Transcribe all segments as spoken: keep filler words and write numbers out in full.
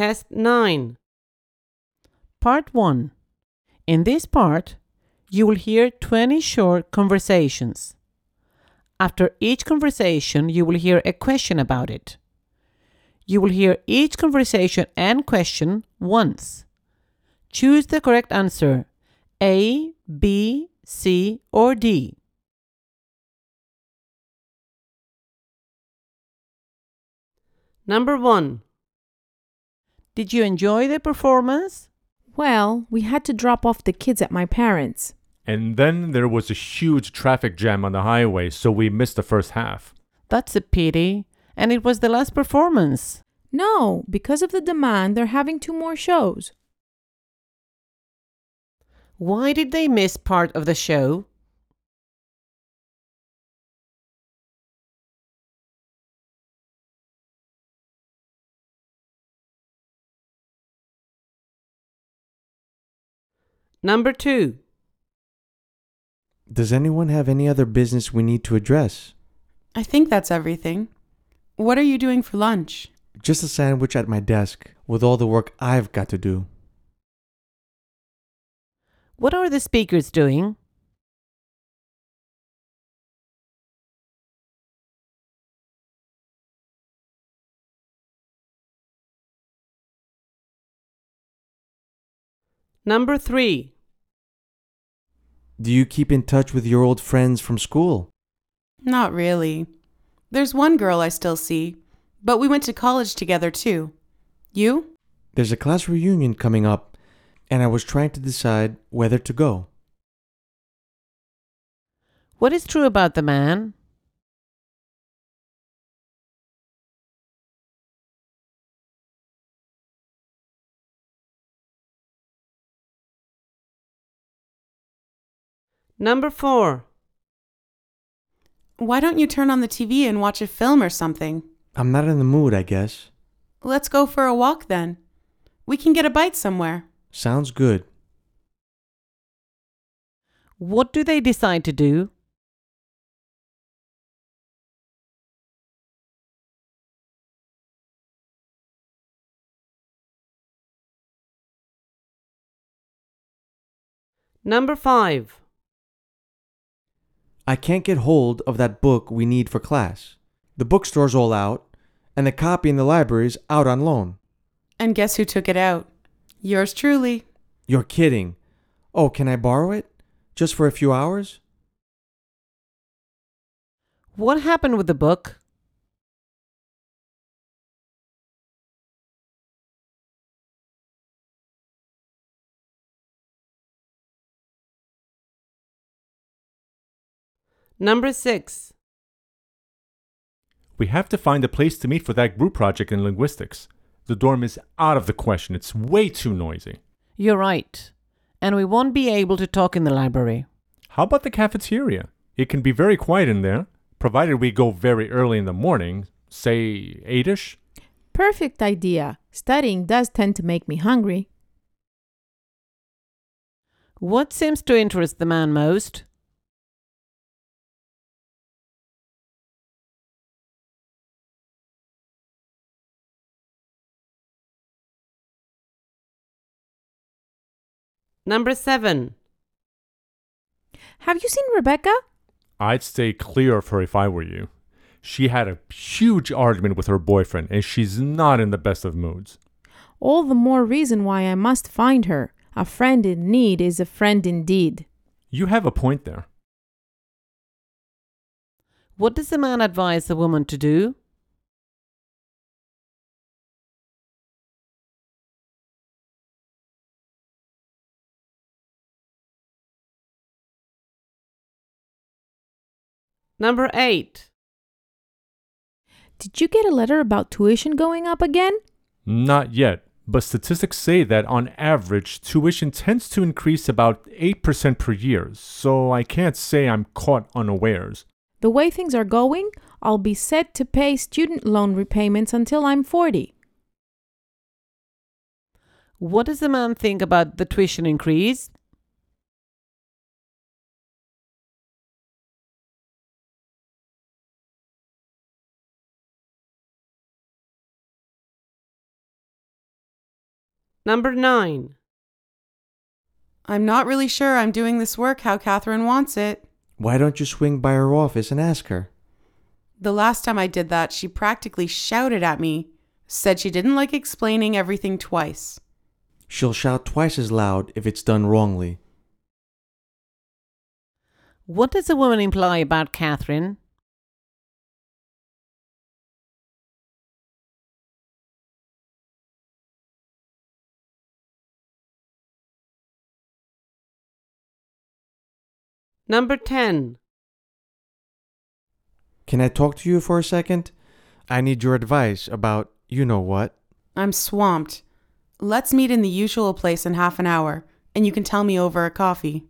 Test nine. Part one. In this part, you will hear twenty short conversations. After each conversation, you will hear a question about it. You will hear each conversation and question once. Choose the correct answer, A, B, C, or D. Number one. Did you enjoy the performance? Well, we had to drop off the kids at my parents'. And then there was a huge traffic jam on the highway, so we missed the first half. That's a pity. And it was the last performance. No, because of the demand, they're having two more shows. Why did they miss part of the show? Number two. Does anyone have any other business we need to address? I think that's everything. What are you doing for lunch? Just a sandwich at my desk with all the work I've got to do. What are the speakers doing? Number three. Do you keep in touch with your old friends from school? Not really. There's one girl I still see, but we went to college together too. You? There's a class reunion coming up, and I was trying to decide whether to go. What is true about the man? Number four. Why don't you turn on the T V and watch a film or something? I'm not in the mood, I guess. Let's go for a walk then. We can get a bite somewhere. Sounds good. What do they decide to do? Number five. I can't get hold of that book we need for class. The bookstore's all out, and the copy in the library's out on loan. And guess who took it out? Yours truly. You're kidding. Oh, can I borrow it? Just for a few hours? What happened with the book? Number six. We have to find a place to meet for that group project in linguistics. The dorm is out of the question. It's way too noisy. You're right. And we won't be able to talk in the library. How about the cafeteria? It can be very quiet in there, provided we go very early in the morning, say eight-ish. Perfect idea. Studying does tend to make me hungry. What seems to interest the man most? Number seven. Have you seen Rebecca? I'd stay clear of her if I were you. She had a huge argument with her boyfriend, and she's not in the best of moods. All the more reason why I must find her. A friend in need is a friend indeed. You have a point there. What does the man advise the woman to do? Number eight. Did you get a letter about tuition going up again? Not yet, but statistics say that on average, tuition tends to increase about eight percent per year, so I can't say I'm caught unawares. The way things are going, I'll be set to pay student loan repayments until I'm forty. What does the man think about the tuition increase? Number nine. I'm not really sure I'm doing this work how Catherine wants it. Why don't you swing by her office and ask her? The last time I did that, she practically shouted at me, said she didn't like explaining everything twice. She'll shout twice as loud if it's done wrongly. What does the woman imply about Catherine? Number ten. Can I talk to you for a second? I need your advice about you know what. I'm swamped. Let's meet in the usual place in half an hour, and you can tell me over a coffee.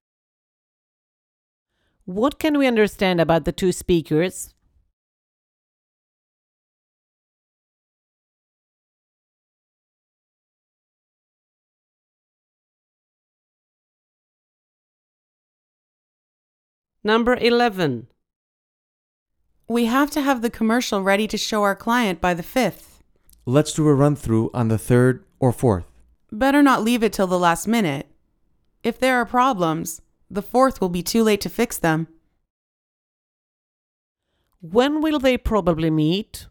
What can we understand about the two speakers? Number eleven. We have to have the commercial ready to show our client by the fifth. Let's do a run through on the third or fourth. Better not leave it till the last minute. If there are problems, the fourth will be too late to fix them. When will they probably meet?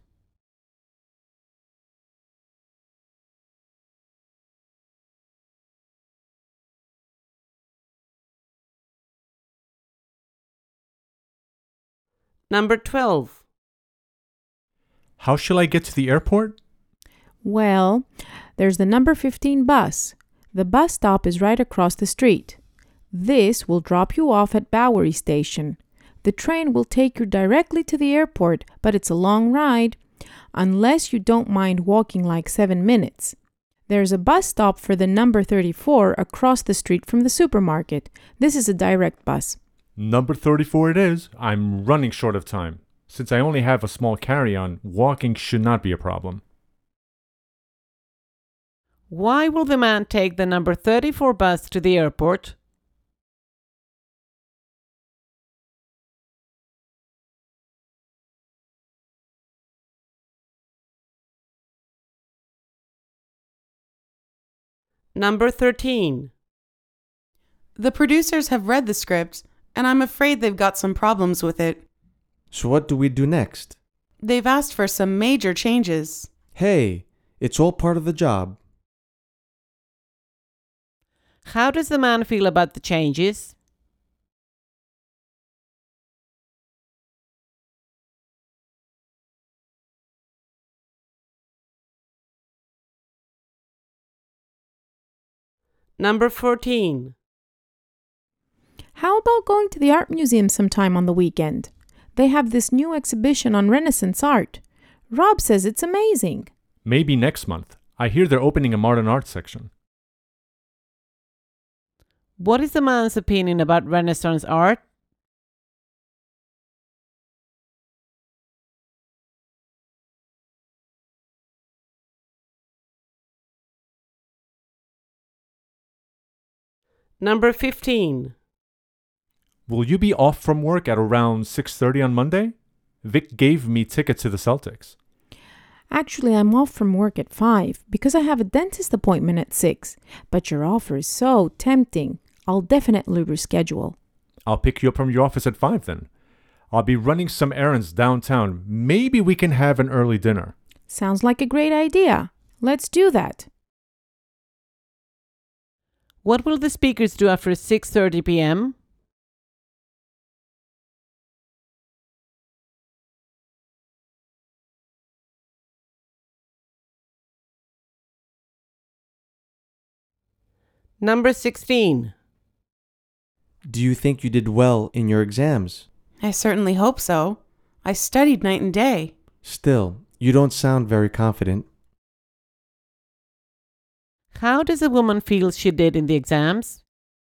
Number twelve. How shall I get to the airport? Well, there's the number fifteen bus. The bus stop is right across the street. This will drop you off at Bowery Station. The train will take you directly to the airport, but it's a long ride, unless you don't mind walking like seven minutes. There's a bus stop for the number thirty-four across the street from the supermarket. This is a direct bus. Number thirty-four it is. I'm running short of time. Since I only have a small carry-on, walking should not be a problem. Why will the man take the number thirty-four bus to the airport? Number thirteen. The producers have read the script, and I'm afraid they've got some problems with it. So what do we do next? They've asked for some major changes. Hey, it's all part of the job. How does the man feel about the changes? Number fourteen. How about going to the art museum sometime on the weekend? They have this new exhibition on Renaissance art. Rob says it's amazing. Maybe next month. I hear they're opening a modern art section. What is the man's opinion about Renaissance art? Number fifteen. Will you be off from work at around six thirty on Monday? Vic gave me tickets to the Celtics. Actually, I'm off from work at five because I have a dentist appointment at six. But your offer is so tempting. I'll definitely reschedule. I'll pick you up from your office at five then. I'll be running some errands downtown. Maybe we can have an early dinner. Sounds like a great idea. Let's do that. What will the speakers do after six thirty p.m.? Number sixteen. Do you think you did well in your exams? I certainly hope so. I studied night and day. Still, you don't sound very confident. How does a woman feel she did in the exams?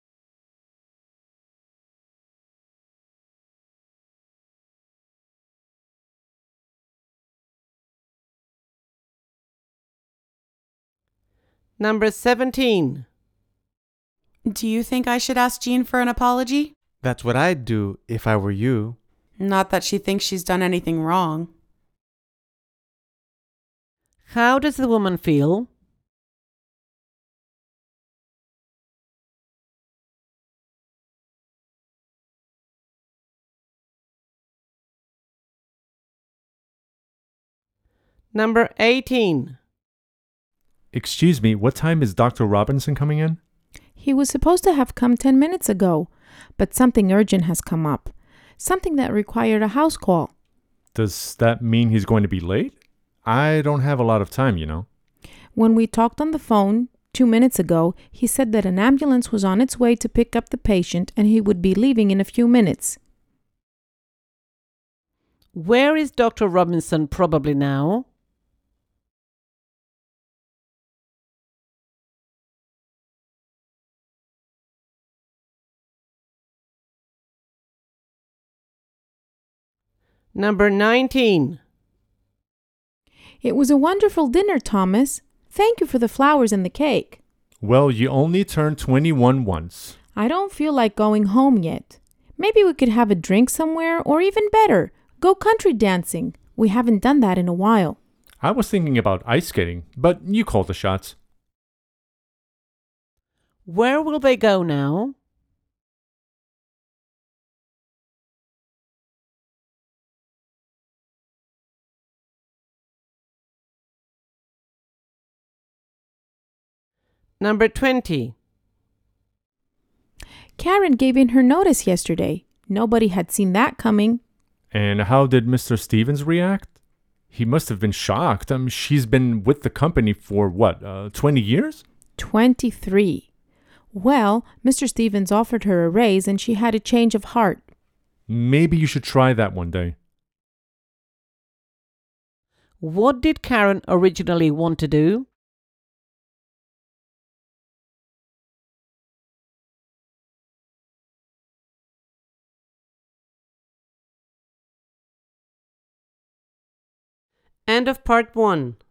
Number seventeen. Do you think I should ask Jean for an apology? That's what I'd do if I were you. Not that she thinks she's done anything wrong. How does the woman feel? Number eighteen. Excuse me, what time is Doctor Robinson coming in? He was supposed to have come ten minutes ago, but something urgent has come up. Something that required a house call. Does that mean he's going to be late? I don't have a lot of time, you know. When we talked on the phone two minutes ago, he said that an ambulance was on its way to pick up the patient and he would be leaving in a few minutes. Where is Doctor Robinson probably now? Number nineteen. It was a wonderful dinner, Thomas. Thank you for the flowers and the cake. Well, you only turned twenty-one once. I don't feel like going home yet. Maybe we could have a drink somewhere, or even better, go country dancing. We haven't done that in a while. I was thinking about ice skating, but you call the shots. Where will they go now? Number twenty. Karen gave in her notice yesterday. Nobody had seen that coming. And how did Mister Stevens react? He must have been shocked. Um, she's been with the company for what, uh, twenty years? twenty-three. Well, Mister Stevens offered her a raise and she had a change of heart. Maybe you should try that one day. What did Karen originally want to do? End of part one.